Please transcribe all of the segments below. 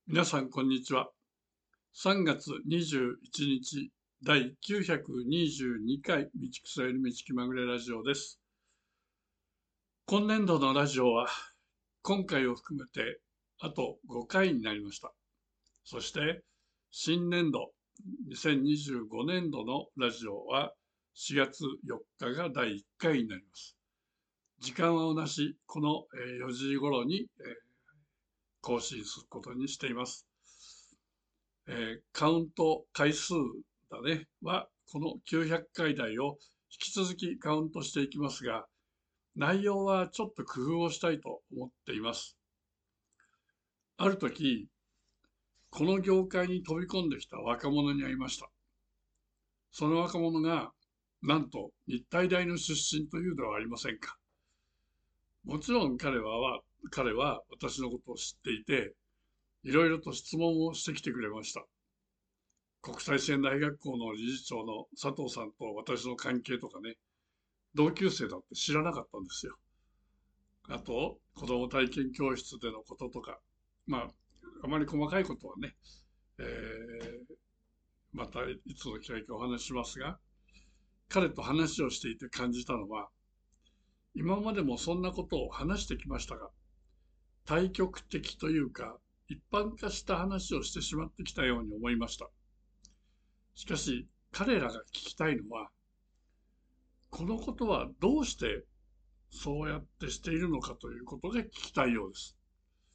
皆さん、こんにちは。3月21日、第922回道草より道気まぐれラジオです。今年度のラジオは、今回を含めてあと5回になりました。そして、新年度、2025年度のラジオは4月4日が第1回になります。時間は同じ、この4時頃に更新することにしています。カウント回数だねはこの900回台を引き続きカウントしていきますが、内容はちょっと工夫をしたいと思っています。ある時、この業界に飛び込んできた若者に会いました。その若者がなんと日体大の出身というではありませんか。もちろん彼は私のことを知っていて、いろいろと質問をしてきてくれました。国際線大学校の理事長の佐藤さんと私の関係とかね、同級生だって知らなかったんですよ。あと、子ども体験教室でのこととか、あまり細かいことはね、えーまたいつの機会かお話ししますが、彼と話をしていて感じたのは、今までもそんなことを話してきましたが、対極的というか、一般化した話をしてしまってきたように思いました。しかし、彼らが聞きたいのは、このことはどうしてそうやってしているのかということが聞きたいようです。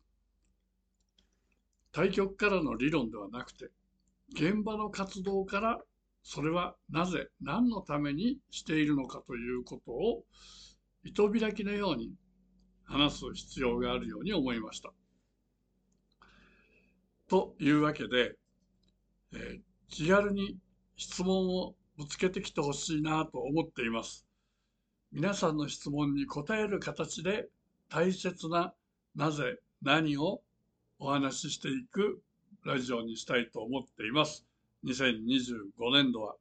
対局からの理論ではなくて、現場の活動からそれはなぜ何のためにしているのかということを糸開きのように話す必要があるように思いました。というわけで、気軽に質問をぶつけてきてほしいなと思っています。皆さんの質問に答える形で大切ななぜ何をお話ししていくラジオにしたいと思っています。2025年度は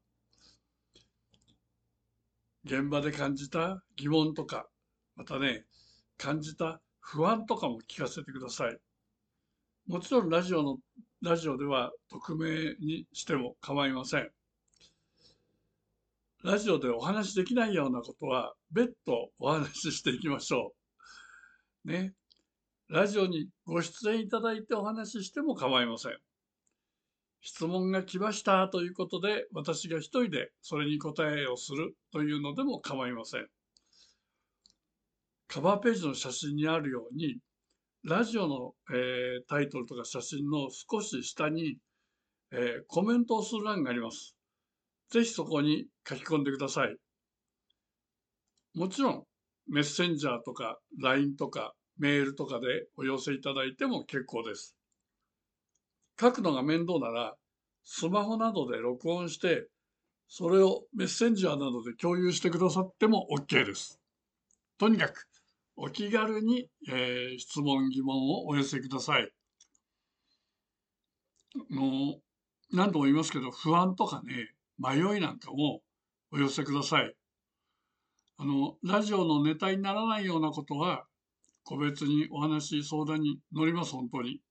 現場で感じた疑問とか、またね、感じた不安とかも聞かせてください。もちろんラジオでは匿名にしても構いません。ラジオでお話しできないようなことは別途お話ししていきましょう。ね。ラジオにご出演いただいてお話ししても構いません。質問が来ましたということで、私が一人でそれに答えをするというのでも構いません。カバーページの写真にあるように、ラジオの、タイトルとか写真の少し下に、コメントをする欄があります。ぜひそこに書き込んでください。もちろん、メッセンジャーとか LINE とかメールとかでお寄せいただいても結構です。書くのが面倒なら、スマホなどで録音して、それをメッセンジャーなどで共有してくださっても OK です。とにかく、お気軽に、質問、疑問をお寄せください。何度も言いますけど、不安とかね、迷いなんかもお寄せください。ラジオのネタにならないようなことは、個別にお話、相談に乗ります、本当に。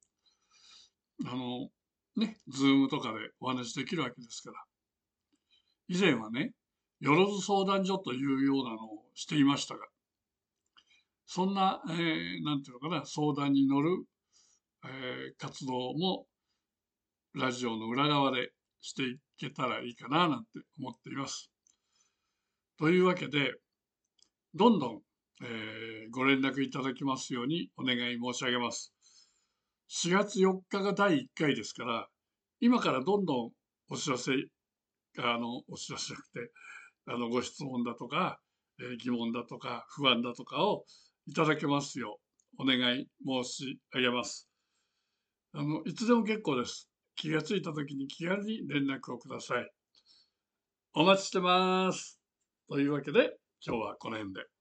ズームとかでお話できるわけですから。以前はね、よろず相談所というようなのをしていましたが、そんな、なんていうのかな、相談に乗る、活動もラジオの裏側でしていけたらいいかななんて思っています。というわけで、どんどん、ご連絡いただきますようにお願い申し上げます。4月4日が第1回ですから、今からどんどんお知らせ、お知らせじゃなくて、ご質問だとか、疑問だとか、不安だとかをいただけますようお願い申し上げます。いつでも結構です。気がついた時に気軽に連絡をください。お待ちしてます。というわけで、今日はこの辺で。